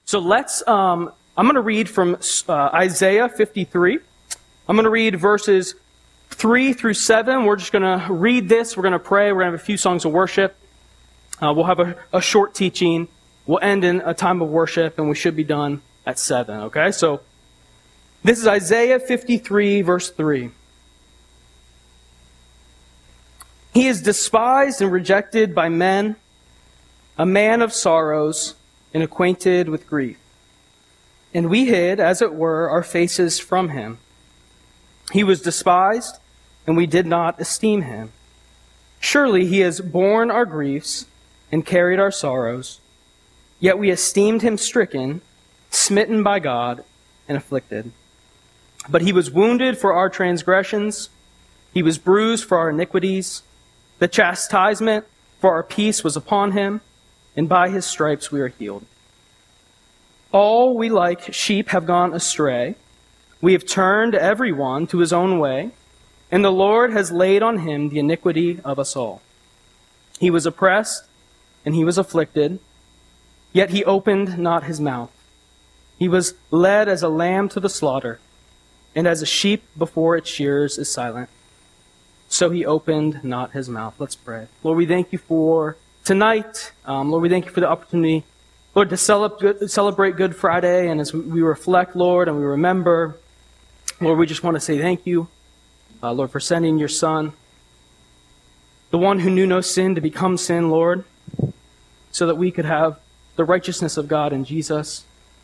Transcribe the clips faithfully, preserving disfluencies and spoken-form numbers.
So let's, um, I'm going to read from uh, Isaiah fifty-three. I'm going to read verses three through seven. We're just going to read this. We're going to pray. We're going to have a few songs of worship. Uh, we'll have a, a short teaching. We'll end in a time of worship, and we should be done at seven, okay? So this is Isaiah fifty-three, verse three. He is despised and rejected by men, a man of sorrows and acquainted with grief. And we hid, as it were, our faces from him. He was despised, and we did not esteem him. Surely he has borne our griefs and carried our sorrows. Yet we esteemed him stricken, smitten by God, and afflicted. But he was wounded for our transgressions. He was bruised for our iniquities. The chastisement for our peace was upon him, and by his stripes we are healed. All we like sheep have gone astray. We have turned every one to his own way, and the Lord has laid on him the iniquity of us all. He was oppressed, and he was afflicted, yet he opened not his mouth. He was led as a lamb to the slaughter, and as a sheep before its shearers is silent, so he opened not his mouth. Let's pray. Lord, we thank you for tonight. Um, Lord, we thank you for the opportunity, Lord, to celebrate Good Friday. And as we reflect, Lord, and we remember, Lord, we just want to say thank you, uh, Lord, for sending your Son, the one who knew no sin, to become sin, Lord, so that we could have the righteousness of God in Jesus.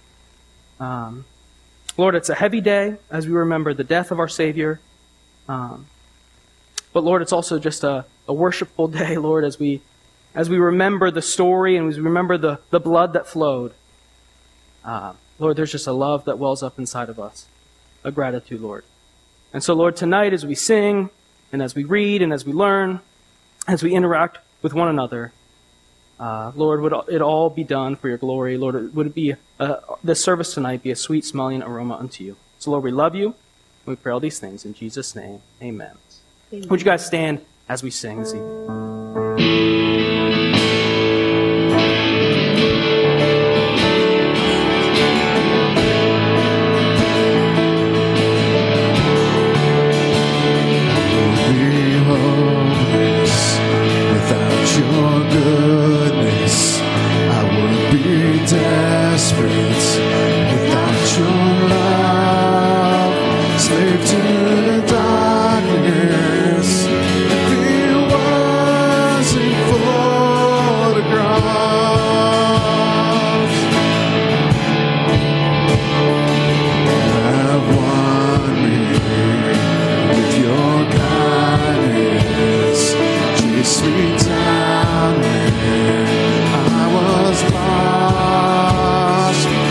Um, Lord, it's a heavy day as we remember the death of our Savior. Um, but Lord, it's also just a, a worshipful day, Lord, as we as we remember the story and as we remember the, the blood that flowed. Uh, Lord, there's just a love that wells up inside of us, a gratitude, Lord. And so, Lord, tonight as we sing and as we read and as we learn, as we interact with one another, Uh, Lord, would it all be done for your glory? Lord, would it be uh, this service tonight be a sweet-smelling aroma unto you? So, Lord, we love you. We pray all these things in Jesus' name. Amen. Amen. Would you guys stand as we sing this evening? Desperate without your love, slave to the darkness. If it wasn't for the cross, have won me with your kindness. Chase me down when I was lost.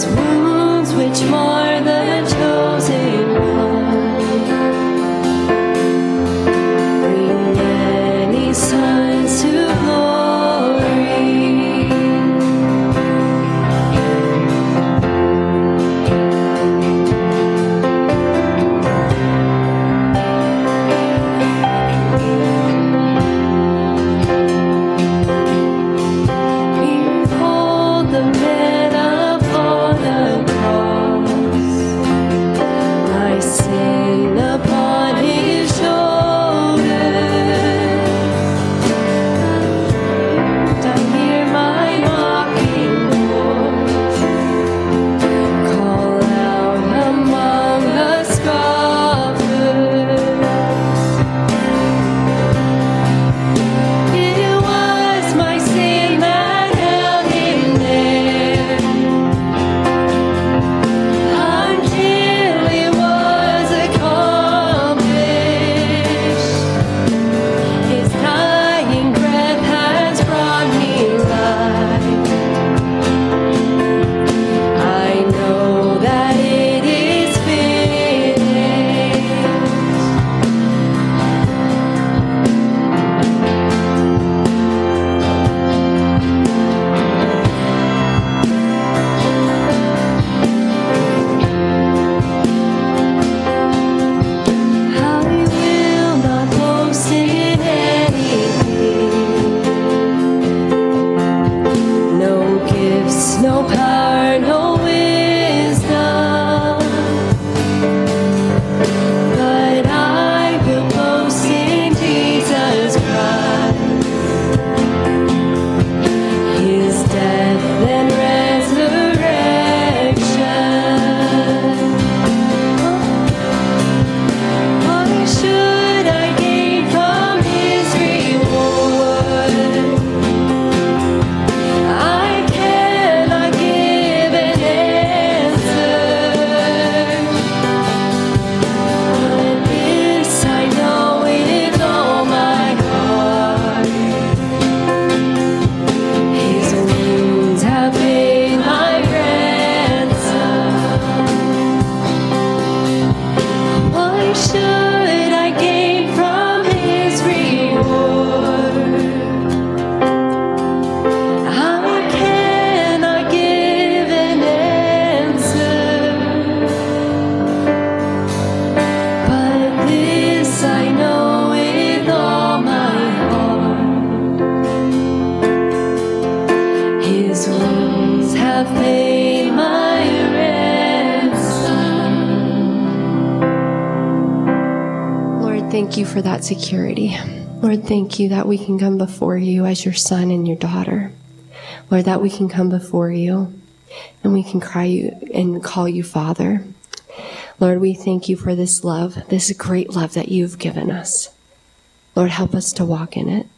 thank you for that security. Lord, thank you that we can come before you as your son and your daughter. Lord, that we can come before you and we can cry you and call you Father. Lord, we thank you for this love, this great love that you've given us. Lord, help us to walk in it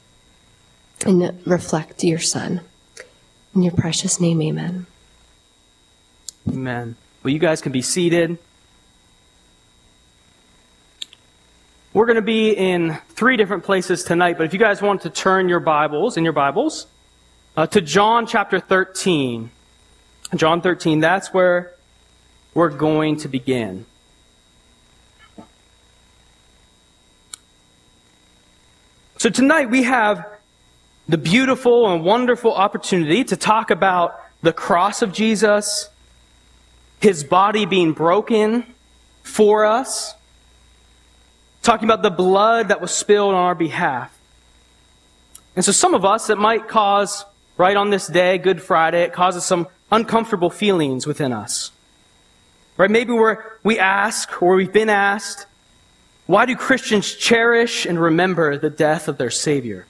and reflect your Son. In your precious name, amen. Amen. Well, you guys can be seated. We're going to be in three different places tonight, but if you guys want to turn your Bibles, in your Bibles, uh, to John chapter thirteen. John thirteen, that's where we're going to begin. So tonight we have the beautiful and wonderful opportunity to talk about the cross of Jesus, His body being broken for us, talking about the blood that was spilled on our behalf. And so some of us, it might cause, right on this day, Good Friday, it causes some uncomfortable feelings within us. Right? Maybe we're, we ask, or we've been asked, why do Christians cherish and remember the death of their Savior?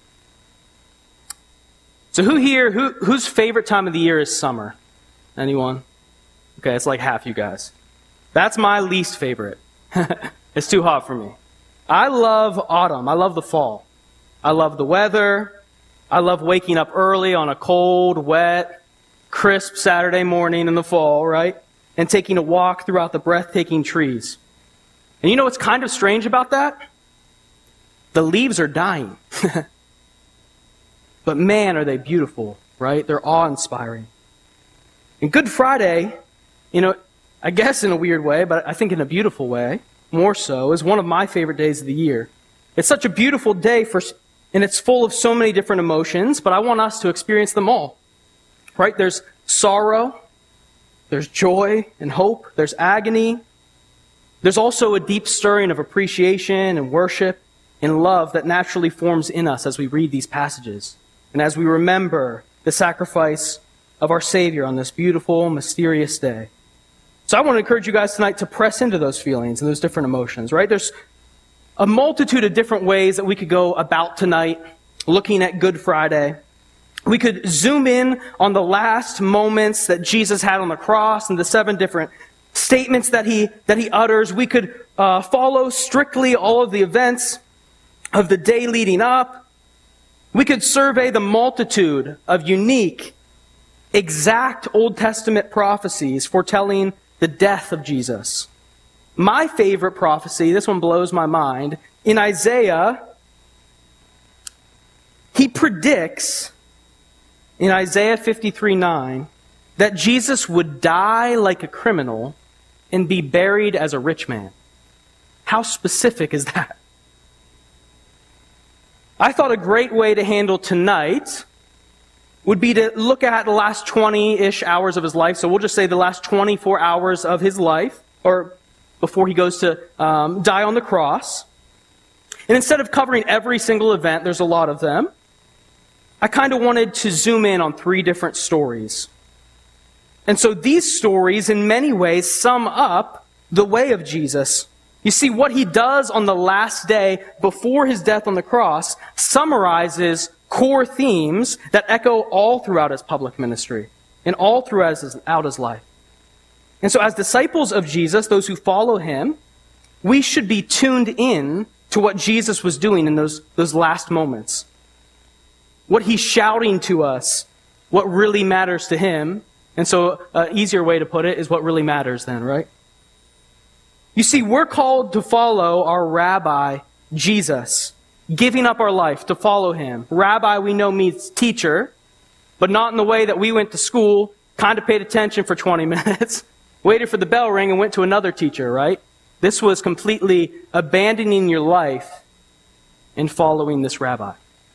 So who here, who, whose favorite time of the year is summer? Anyone? Okay, it's like half you guys. That's my least favorite. It's too hot for me. I love autumn. I love the fall. I love the weather. I love waking up early on a cold, wet, crisp Saturday morning in the fall, right? And taking a walk throughout the breathtaking trees. And you know what's kind of strange about that? The leaves are dying. But man, are they beautiful, right? They're awe-inspiring. And Good Friday, you know, I guess in a weird way, but I think in a beautiful way, more so, is one of my favorite days of the year. It's such a beautiful day, for, and it's full of so many different emotions, but I want us to experience them all. Right? There's sorrow, there's joy and hope, there's agony. There's also a deep stirring of appreciation and worship and love that naturally forms in us as we read these passages and as we remember the sacrifice of our Savior on this beautiful, mysterious day. So I want to encourage you guys tonight to press into those feelings and those different emotions, right? There's a multitude of different ways that we could go about tonight looking at Good Friday. We could zoom in on the last moments that Jesus had on the cross and the seven different statements that he that he utters. We could uh, follow strictly all of the events of the day leading up. We could survey the multitude of unique, exact Old Testament prophecies foretelling the death of Jesus. My favorite prophecy, this one blows my mind, in Isaiah, he predicts in Isaiah fifty-three nine that Jesus would die like a criminal and be buried as a rich man. How specific is that? I thought a great way to handle tonight would be to look at the last twenty-ish hours of his life. So we'll just say the last twenty-four hours of his life, or before he goes to um, die on the cross. And instead of covering every single event, there's a lot of them, I kind of wanted to zoom in on three different stories. And so these stories, in many ways, sum up the way of Jesus. You see, what he does on the last day before his death on the cross summarizes core themes that echo all throughout his public ministry and all throughout his, out his life. And so as disciples of Jesus, those who follow him, we should be tuned in to what Jesus was doing in those, those last moments. What he's shouting to us, what really matters to him. And so an easier way to put it is what really matters then, right? You see, we're called to follow our rabbi, Jesus, giving up our life to follow him. Rabbi, we know, means teacher, but not in the way that we went to school, kind of paid attention for twenty minutes, waited for the bell ring and went to another teacher, right? This was completely abandoning your life and following this rabbi.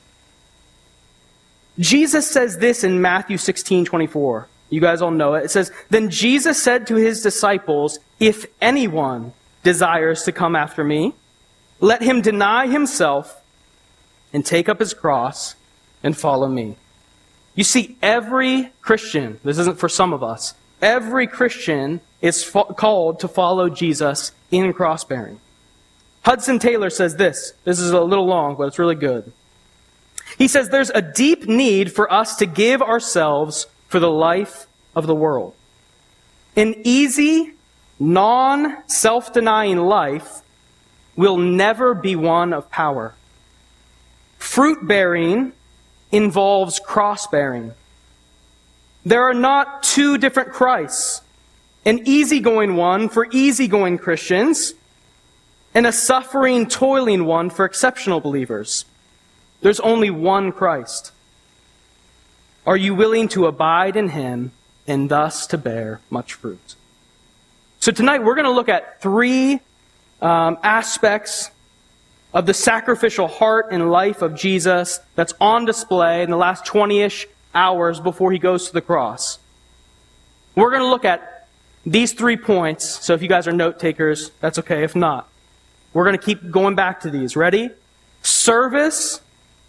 Jesus says this in Matthew sixteen twenty-four. You guys all know it. It says, "Then Jesus said to his disciples, 'If anyone desires to come after me, let him deny himself and take up his cross and follow me.'" You see, every Christian, this isn't for some of us, every Christian is fo- called to follow Jesus in cross-bearing. Hudson Taylor says this. This is a little long, but it's really good. He says, "There's a deep need for us to give ourselves for the life of the world. An easy, non-self-denying life will never be one of power. Fruit-bearing involves cross-bearing. There are not two different Christs, an easygoing one for easygoing Christians, and a suffering, toiling one for exceptional believers. There's only one Christ. Are you willing to abide in him and thus to bear much fruit?" So tonight we're going to look at three um, aspects of the sacrificial heart and life of Jesus that's on display in the last twenty-ish hours before he goes to the cross. We're going to look at these three points. So if you guys are note takers, that's okay. If not, we're going to keep going back to these. Ready? Service,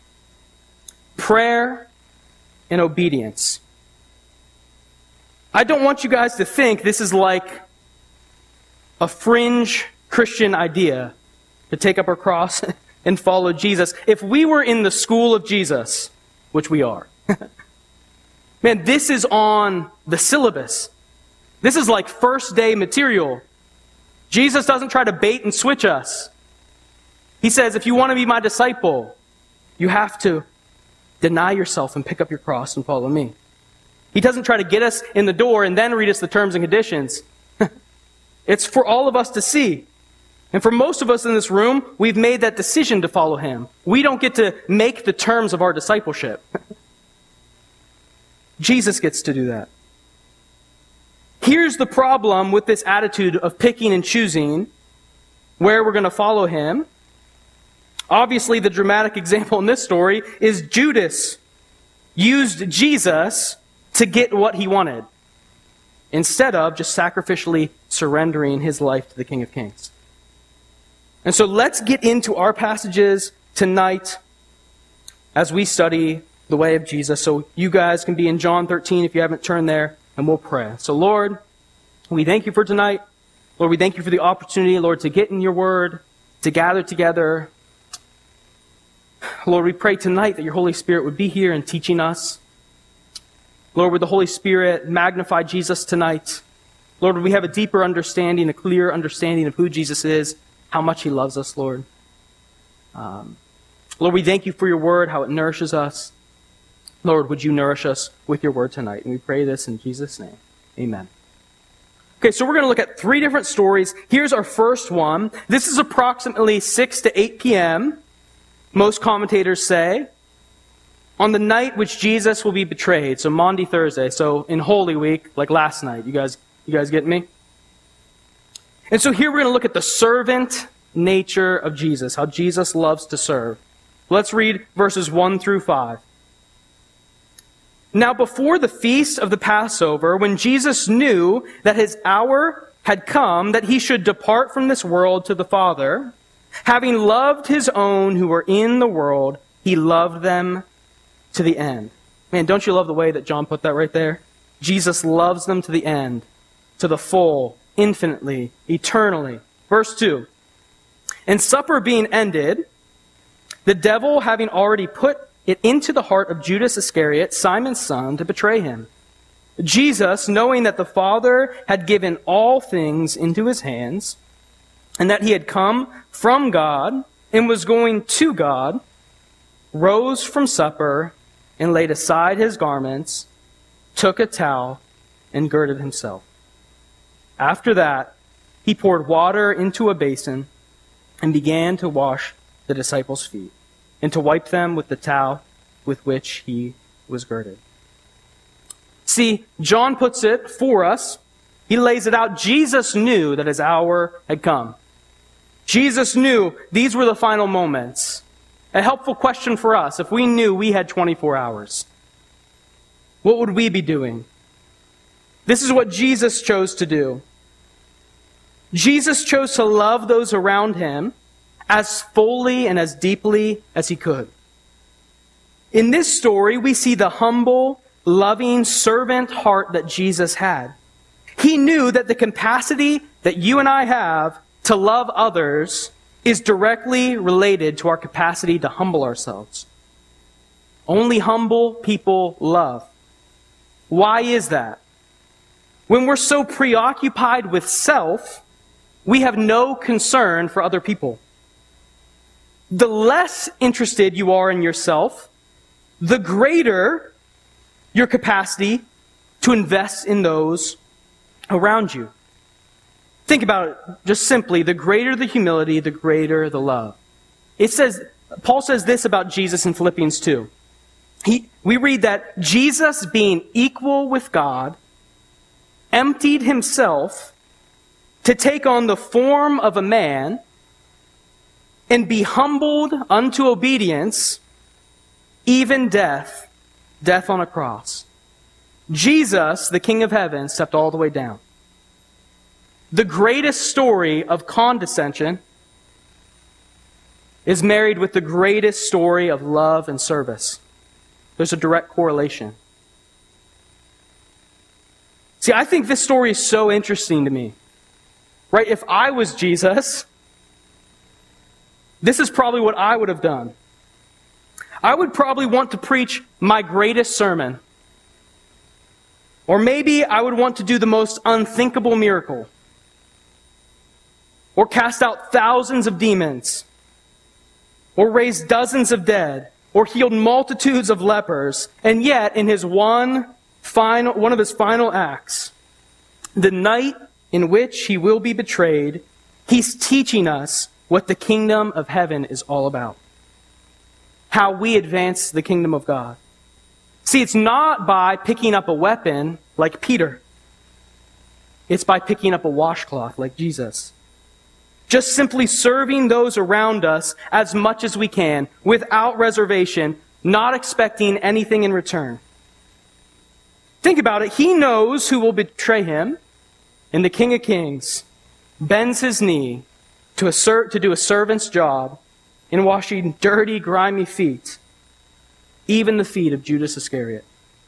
prayer, and obedience. I don't want you guys to think this is like a fringe Christian idea to take up our cross and follow Jesus. If we were in the school of Jesus, which we are, man, this is on the syllabus. This is like first day material. Jesus doesn't try to bait and switch us. He says, if you want to be my disciple, you have to deny yourself and pick up your cross and follow me. He doesn't try to get us in the door and then read us the terms and conditions. It's for all of us to see. And for most of us in this room, we've made that decision to follow him. We don't get to make the terms of our discipleship. Jesus gets to do that. here's the problem with this attitude of picking and choosing where we're going to follow him. Obviously, the dramatic example in this story is Judas used Jesus to get what he wanted, instead of just sacrificially surrendering his life to the King of Kings. And so let's get into our passages tonight as we study the way of Jesus. So you guys can be in John thirteen if you haven't turned there, and we'll pray. So Lord, we thank you for tonight. Lord, we thank you for the opportunity, Lord, to get in your word, to gather together. Lord, we pray tonight that your Holy Spirit would be here and teaching us. Lord, would the Holy Spirit magnify Jesus tonight? Lord, would we have a deeper understanding, a clear understanding of who Jesus is, how much he loves us, Lord. Um, Lord, we thank you for your word, how it nourishes us. Lord, would you nourish us with your word tonight? And we pray this in Jesus' name. Amen. Okay, so we're going to look at three different stories. Here's our first one. This is approximately six to eight p.m., most commentators say, on the night which Jesus will be betrayed. So Maundy Thursday, so in Holy Week, like last night. You guys, you guys get me? And so here we're going to look at the servant nature of Jesus, how Jesus loves to serve. Let's read verses one through five. Now before the feast of the Passover, when Jesus knew that his hour had come, that he should depart from this world to the Father, having loved his own who were in the world, he loved them to the end. Man, don't you love the way that John put that right there? Jesus loves them to the end, to the full, infinitely, eternally. Verse two. And supper being ended, the devil having already put it into the heart of Judas Iscariot, Simon's son, to betray him. Jesus, knowing that the Father had given all things into his hands, and that he had come from God and was going to God, rose from supper and laid aside his garments, took a towel, and girded himself. After that, he poured water into a basin and began to wash the disciples' feet and to wipe them with the towel with which he was girded. See, John puts it for us. He lays it out. Jesus knew that his hour had come. Jesus knew these were the final moments. A helpful question for us, if we knew we had twenty-four hours, what would we be doing? This is what Jesus chose to do. Jesus chose to love those around him as fully and as deeply as he could. In this story, we see the humble, loving, servant heart that Jesus had. He knew that the capacity that you and I have to love others is directly related to our capacity to humble ourselves. Only humble people love. Why is that? When we're so preoccupied with self, we have no concern for other people. The less interested you are in yourself, the greater your capacity to invest in those around you. Think about it just simply. The greater the humility, the greater the love. It says, Paul says this about Jesus in Philippians two. He, we read that Jesus, being equal with God, emptied himself to take on the form of a man and be humbled unto obedience, even death, death on a cross. Jesus, the King of Heaven, stepped all the way down. The greatest story of condescension is married with the greatest story of love and service. There's a direct correlation. See, I think this story is so interesting to me. Right? If I was Jesus, this is probably what I would have done. I would probably want to preach my greatest sermon. Or maybe I would want to do the most unthinkable miracle. Or cast out thousands of demons. Or raise dozens of dead. Or healed multitudes of lepers. And yet, in his one final, one of his final acts, the night in which he will be betrayed, he's teaching us what the kingdom of heaven is all about. How we advance the kingdom of God. See, it's not by picking up a weapon like Peter. It's by picking up a washcloth like Jesus. Just simply serving those around us as much as we can, without reservation, not expecting anything in return. Think about it. He knows who will betray him, and the King of Kings bends his knee to, assert, to do a servant's job in washing dirty, grimy feet, even the feet of Judas Iscariot.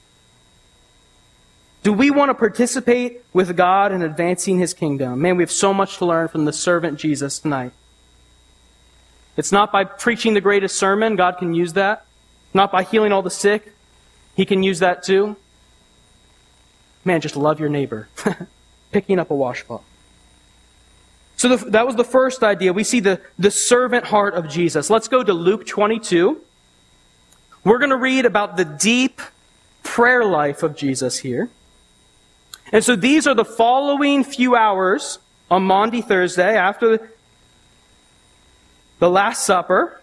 Do we want to participate with God in advancing his kingdom? Man, we have so much to learn from the servant Jesus tonight. It's not by preaching the greatest sermon. God can use that. Not by healing all the sick. He can use that too. Man, just love your neighbor. Picking up a washcloth. So the, that was the first idea. We see the, the servant heart of Jesus. Let's go to Luke twenty-two. We're going to read about the deep prayer life of Jesus here. And so these are the following few hours on Maundy Thursday after the Last Supper.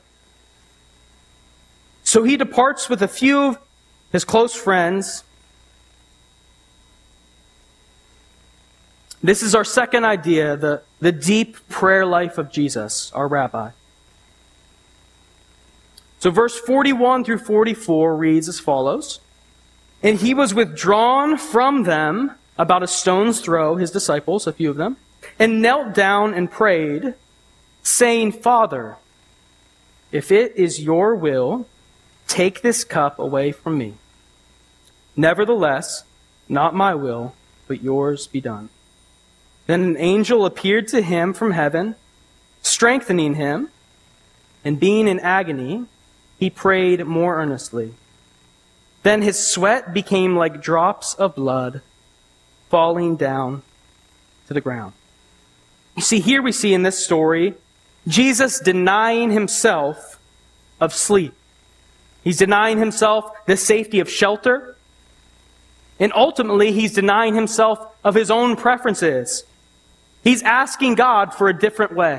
So he departs with a few of his close friends. This is our second idea, the, the deep prayer life of Jesus, our rabbi. So verse forty-one through forty-four reads as follows. And he was withdrawn from them about a stone's throw, his disciples, a few of them, and knelt down and prayed, saying, Father, if it is your will, take this cup away from me. Nevertheless, not my will, but yours be done. Then an angel appeared to him from heaven, strengthening him, and being in agony, he prayed more earnestly. Then his sweat became like drops of blood falling down to the ground. You see, here we see in this story, Jesus denying himself of sleep. He's denying himself the safety of shelter. And ultimately, he's denying himself of his own preferences. He's asking God for a different way.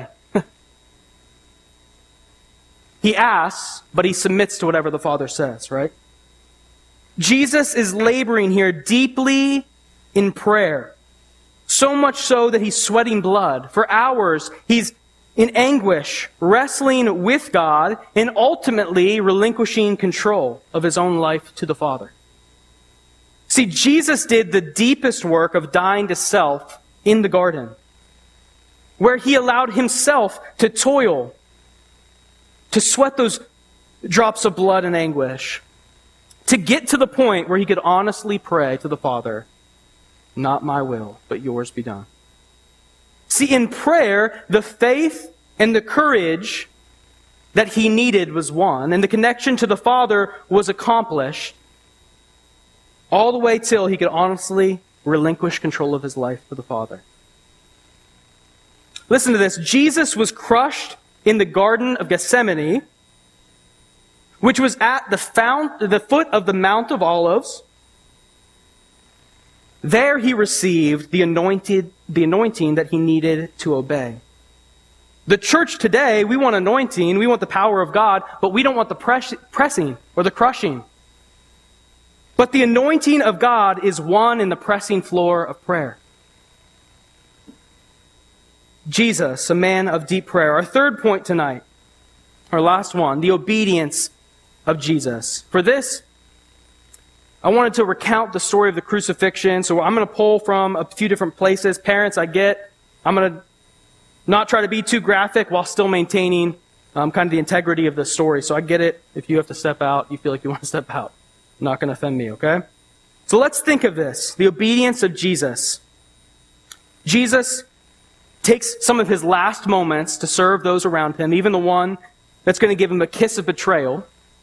He asks, but he submits to whatever the Father says, right? Jesus is laboring here deeply in prayer. So much so that he's sweating blood. For hours, he's in anguish, wrestling with God, and ultimately relinquishing control of his own life to the Father. See, Jesus did the deepest work of dying to self in the garden, where he allowed himself to toil, to sweat those drops of blood and anguish, to get to the point where he could honestly pray to the Father, not my will, but yours be done. See, in prayer, the faith and the courage that he needed was won, and the connection to the Father was accomplished, all the way till he could honestly relinquish control of his life to the Father. Listen to this. Jesus was crushed in the Garden of Gethsemane, which was at the, fount, the foot of the Mount of Olives. There he received the anointed, the anointing that he needed to obey. The church today, we want anointing, we want the power of God, but we don't want the press, pressing or the crushing. But the anointing of God is won in the pressing floor of prayer. Jesus, a man of deep prayer. Our third point tonight, our last one, the obedience of Jesus. For this, I wanted to recount the story of the crucifixion, so I'm going to pull from a few different places. Parents, I get, I'm going to not try to be too graphic while still maintaining um, kind of the integrity of the story. So I get it. If you have to step out, you feel like you want to step out. I'm not going to offend me, okay? So let's think of this, the obedience of Jesus. Jesus takes some of his last moments to serve those around him, even the one that's going to give him a kiss of betrayal.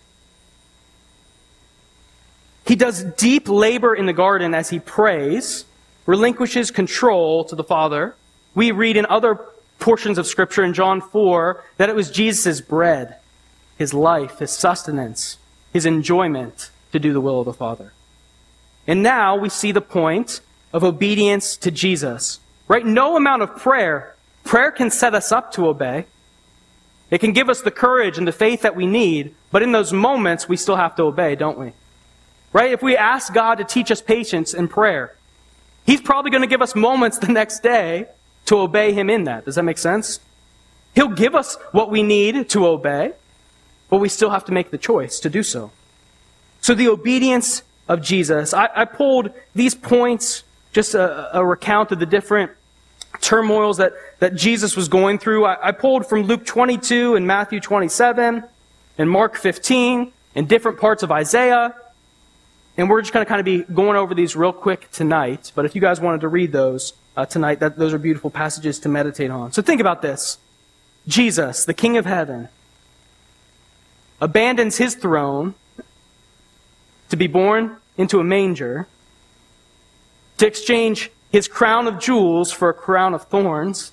He does deep labor in the garden as he prays, relinquishes control to the Father. We read in other portions of Scripture in John four that it was Jesus' bread, his life, his sustenance, his enjoyment to do the will of the Father. And now we see the point of obedience to Jesus. Right? No amount of prayer. Prayer can set us up to obey. It can give us the courage and the faith that we need, but in those moments we still have to obey, don't we? Right? If we ask God to teach us patience in prayer, He's probably going to give us moments the next day to obey him in that. Does that make sense? He'll give us what we need to obey, but we still have to make the choice to do so. So the obedience of Jesus. I, I pulled these points, just a, a recount of the different turmoils that, that Jesus was going through. I, I pulled from Luke twenty-two and Matthew twenty-seven and Mark fifteen and different parts of Isaiah. And we're just going to kind of be going over these real quick tonight. But if you guys wanted to read those uh, tonight, that, those are beautiful passages to meditate on. So think about this. Jesus, the King of Heaven, abandons his throne to be born into a manger, to exchange his crown of jewels for a crown of thorns.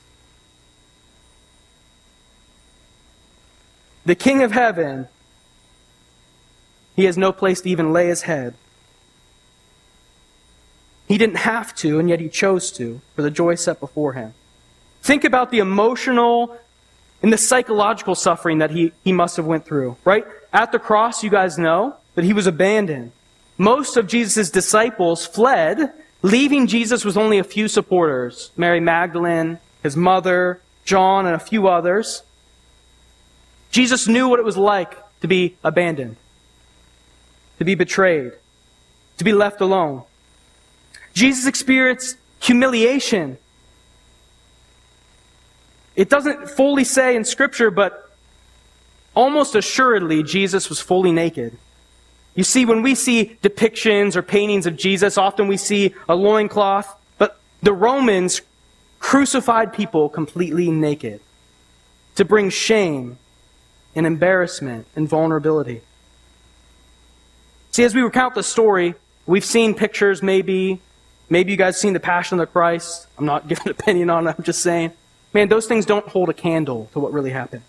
The King of Heaven, he has no place to even lay his head. He didn't have to, and yet he chose to, for the joy set before him. Think about the emotional and the psychological suffering that he, he must have went through, right? At the cross, you guys know that he was abandoned. Most of Jesus' disciples fled, leaving Jesus with only a few supporters. Mary Magdalene, his mother, John, and a few others. Jesus knew what it was like to be abandoned, to be betrayed, to be left alone. Jesus experienced humiliation. It doesn't fully say in Scripture, but almost assuredly, Jesus was fully naked. You see, when we see depictions or paintings of Jesus, often we see a loincloth, but the Romans crucified people completely naked to bring shame and embarrassment and vulnerability. See, as we recount the story, we've seen pictures maybe, maybe you guys have seen the Passion of the Christ. I'm not giving an opinion on it, I'm just saying. Man, those things don't hold a candle to what really happened.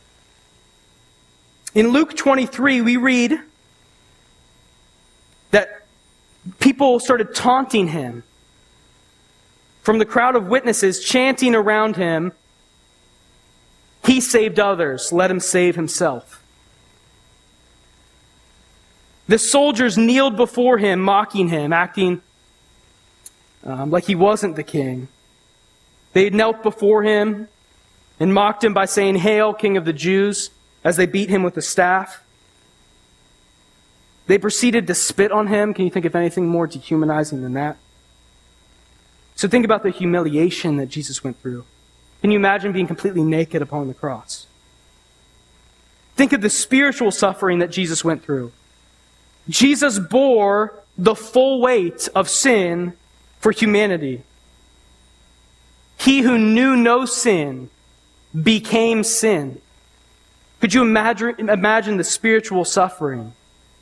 In Luke twenty-three, we read that people started taunting him from the crowd of witnesses, chanting around him, "He saved others, let him save himself." The soldiers kneeled before him, mocking him, acting um, like he wasn't the king. They knelt before him and mocked him by saying, "Hail, King of the Jews," as they beat him with a staff. They proceeded to spit on him. Can you think of anything more dehumanizing than that? So think about the humiliation that Jesus went through. Can you imagine being completely naked upon the cross? Think of the spiritual suffering that Jesus went through. Jesus bore the full weight of sin for humanity. He who knew no sin became sin. Could you imagine, imagine the spiritual suffering?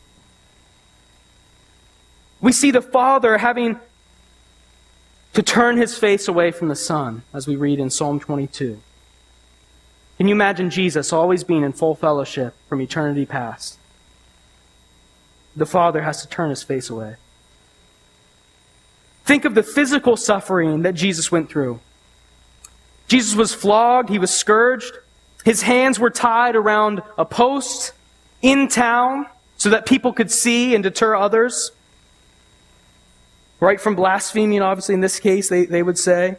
We see the Father having to turn his face away from the Son, as we read in Psalm twenty-two. Can you imagine Jesus always being in full fellowship from eternity past? The Father has to turn his face away. Think of the physical suffering that Jesus went through. Jesus was flogged, he was scourged, his hands were tied around a post in town so that people could see and deter others. Right, from blaspheming, obviously, in this case, they, they would say.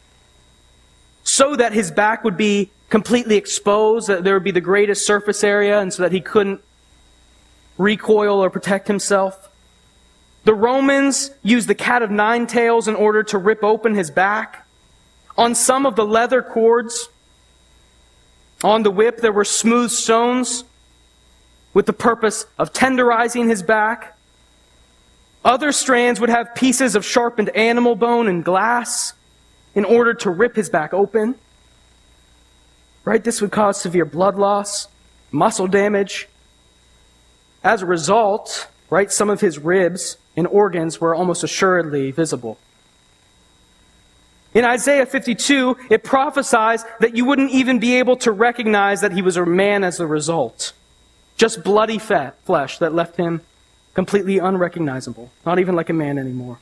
So that his back would be completely exposed, that there would be the greatest surface area, and so that he couldn't recoil or protect himself. The Romans used the cat of nine tails in order to rip open his back. On some of the leather cords on the whip, there were smooth stones with the purpose of tenderizing his back. Other strands would have pieces of sharpened animal bone and glass in order to rip his back open. Right? This would cause severe blood loss, muscle damage. As a result, right, some of his ribs and organs were almost assuredly visible. In Isaiah fifty-two, it prophesies that you wouldn't even be able to recognize that he was a man as a result. Just bloody fat, flesh that left him completely unrecognizable, not even like a man anymore.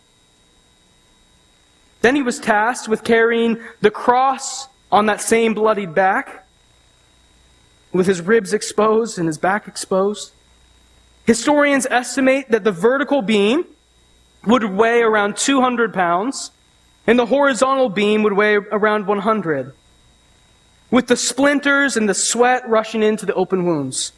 Then he was tasked with carrying the cross on that same bloodied back, with his ribs exposed and his back exposed. Historians estimate that the vertical beam would weigh around two hundred pounds, and the horizontal beam would weigh around one hundred, with the splinters and the sweat rushing into the open wounds.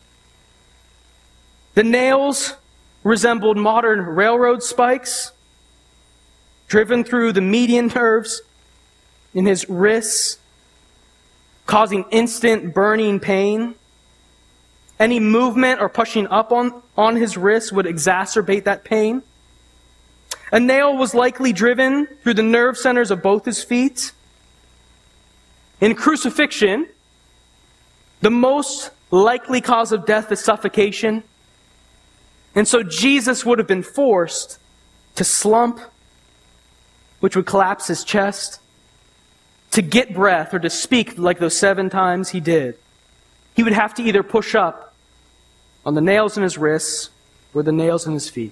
The nails resembled modern railroad spikes, driven through the median nerves in his wrists, causing instant burning pain. Any movement or pushing up on, on his wrist would exacerbate that pain. A nail was likely driven through the nerve centers of both his feet. In crucifixion, the most likely cause of death is suffocation. And so Jesus would have been forced to slump, which would collapse his chest, to get breath or to speak like those seven times he did. He would have to either push up on the nails in his wrists or the nails in his feet.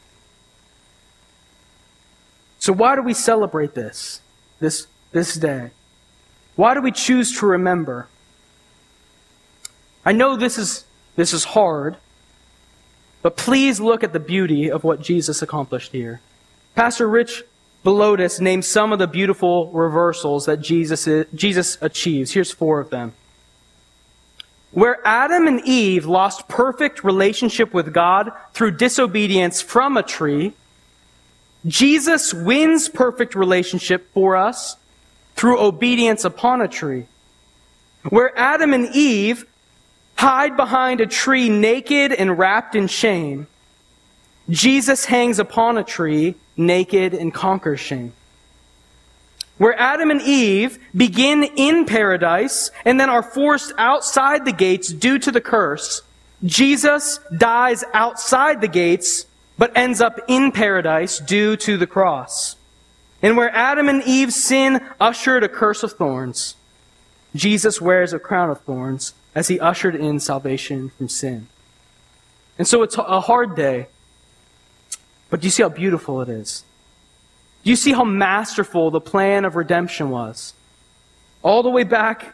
So why do we celebrate this, this, this day? Why do we choose to remember? I know this is, this is hard, but please look at the beauty of what Jesus accomplished here. Pastor Rich Velotis named some of the beautiful reversals that Jesus, is, Jesus achieves. Here's four of them. Where Adam and Eve lost perfect relationship with God through disobedience from a tree, Jesus wins perfect relationship for us through obedience upon a tree. Where Adam and Eve hide behind a tree naked and wrapped in shame, Jesus hangs upon a tree naked and conquers shame. Where Adam and Eve begin in paradise and then are forced outside the gates due to the curse, Jesus dies outside the gates but ends up in paradise due to the cross. And where Adam and Eve's sin ushered a curse of thorns, Jesus wears a crown of thorns as he ushered in salvation from sin. And so it's a hard day, but do you see how beautiful it is? Do you see how masterful the plan of redemption was? All the way back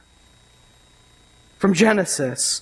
from Genesis.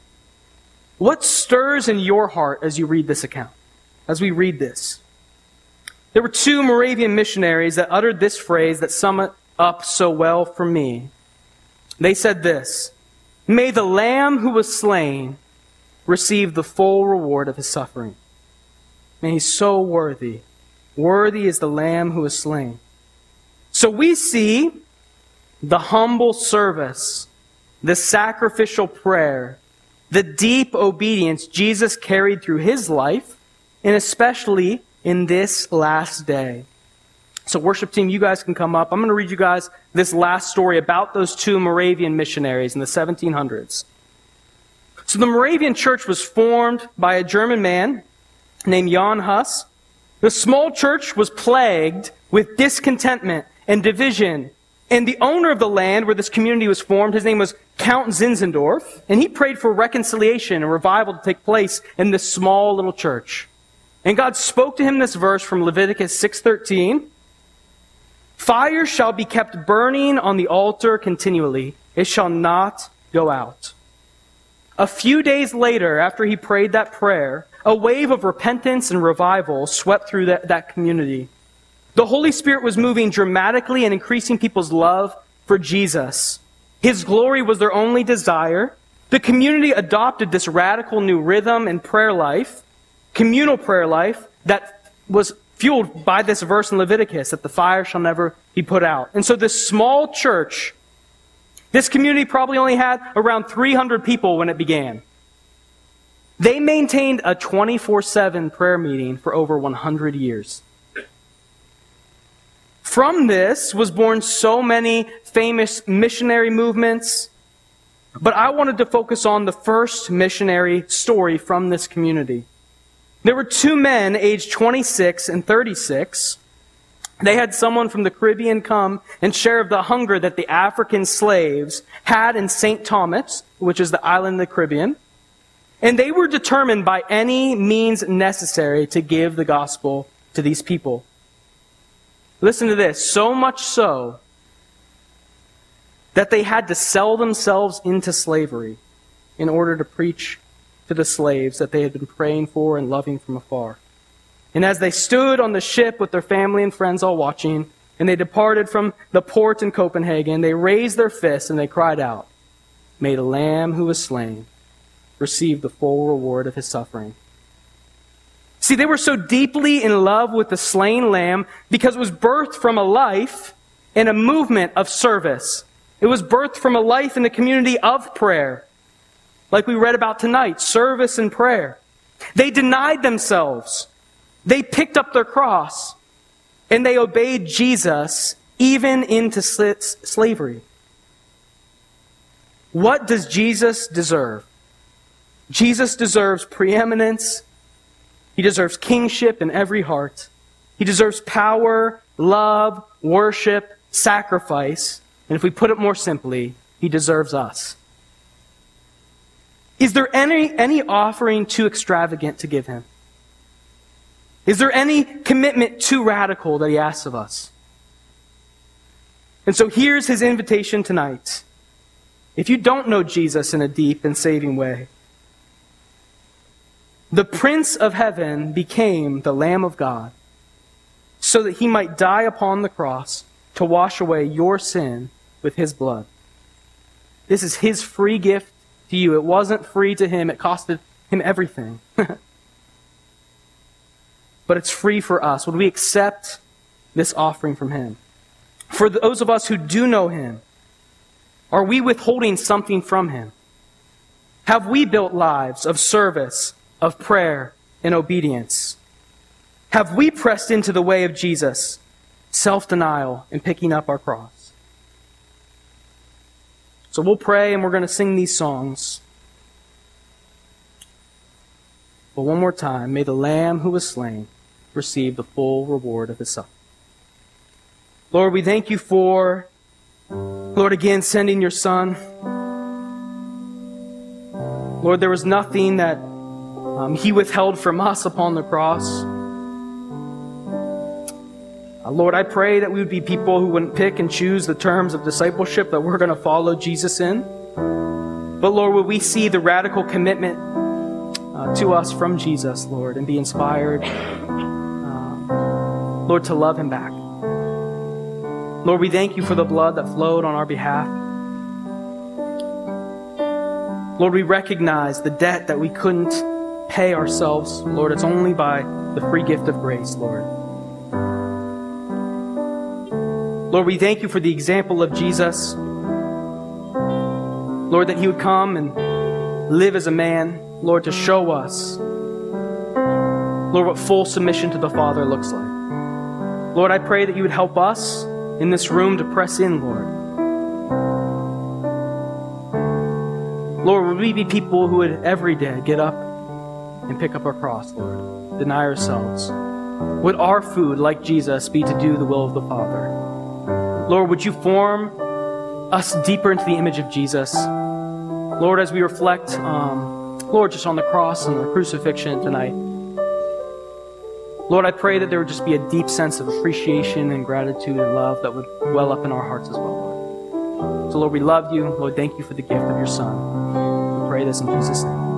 What stirs in your heart as you read this account? As we read this? There were two Moravian missionaries that uttered this phrase that sum it up so well for me. They said this: "May the Lamb who was slain receive the full reward of his suffering." Man, he's so worthy. Worthy is the Lamb who was slain. So we see the humble service, the sacrificial prayer, the deep obedience Jesus carried through his life, and especially in this last day. So worship team, you guys can come up. I'm going to read you guys this last story about those two Moravian missionaries in the seventeen hundreds. So the Moravian church was formed by a German man named Jan Hus. The small church was plagued with discontentment and division. And the owner of the land where this community was formed, his name was Count Zinzendorf, and he prayed for reconciliation and revival to take place in this small little church. And God spoke to him this verse from Leviticus six thirteen. "Fire shall be kept burning on the altar continually. It shall not go out." A few days later, after he prayed that prayer, a wave of repentance and revival swept through that, that community. The Holy Spirit was moving dramatically and increasing people's love for Jesus. His glory was their only desire. The community adopted this radical new rhythm and prayer life, communal prayer life, that was fueled by this verse in Leviticus, that the fire shall never be put out. And so this small church, this community probably only had around three hundred people when it began. They maintained a twenty-four seven prayer meeting for over one hundred years. From this was born so many famous missionary movements, but I wanted to focus on the first missionary story from this community. There were two men aged twenty-six and thirty-six. They had someone from the Caribbean come and share of the hunger that the African slaves had in Saint Thomas, which is the island in the Caribbean. And they were determined by any means necessary to give the gospel to these people. Listen to this. So much so that they had to sell themselves into slavery in order to preach to the slaves that they had been praying for and loving from afar. And as they stood on the ship with their family and friends all watching, and they departed from the port in Copenhagen, they raised their fists and they cried out, "May the Lamb who was slain receive the full reward of his suffering." See, they were so deeply in love with the slain Lamb because it was birthed from a life and a movement of service. It was birthed from a life in the community of prayer, like we read about tonight, service and prayer. They denied themselves. They picked up their cross, and they obeyed Jesus even into sl- slavery. What does Jesus deserve? Jesus deserves preeminence. He deserves kingship in every heart. He deserves power, love, worship, sacrifice. And if we put it more simply, he deserves us. Is there any, any offering too extravagant to give him? Is there any commitment too radical that he asks of us? And so here's his invitation tonight. If you don't know Jesus in a deep and saving way, the Prince of Heaven became the Lamb of God so that he might die upon the cross to wash away your sin with his blood. This is his free gift to you. It wasn't free to him. It costed him everything. But it's free for us. Would we accept this offering from him? For those of us who do know him, are we withholding something from him? Have we built lives of service, of prayer, and obedience? Have we pressed into the way of Jesus, self-denial, and picking up our cross? So we'll pray and we're going to sing these songs. But one more time, may the Lamb who was slain receive the full reward of his suffering. Lord, we thank you for, Lord, again, sending your Son. Lord, there was nothing that um, he withheld from us upon the cross. Uh, Lord, I pray that we would be people who wouldn't pick and choose the terms of discipleship that we're going to follow Jesus in. But Lord, would we see the radical commitment uh, to us from Jesus, Lord, and be inspired, um, Lord, to love him back. Lord, we thank you for the blood that flowed on our behalf. Lord, we recognize the debt that we couldn't pay ourselves. Lord, it's only by the free gift of grace, Lord. Lord, we thank you for the example of Jesus. Lord, that he would come and live as a man, Lord, to show us, Lord, what full submission to the Father looks like. Lord, I pray that you would help us in this room to press in, Lord. Lord, would we be people who would every day get up and pick up our cross, Lord, deny ourselves? Would our food, like Jesus, be to do the will of the Father? Lord, would you form us deeper into the image of Jesus? Lord, as we reflect, um, Lord, just on the cross and the crucifixion tonight, Lord, I pray that there would just be a deep sense of appreciation and gratitude and love that would well up in our hearts as well, Lord. So, Lord, we love you. Lord, thank you for the gift of your Son. We pray this in Jesus' name.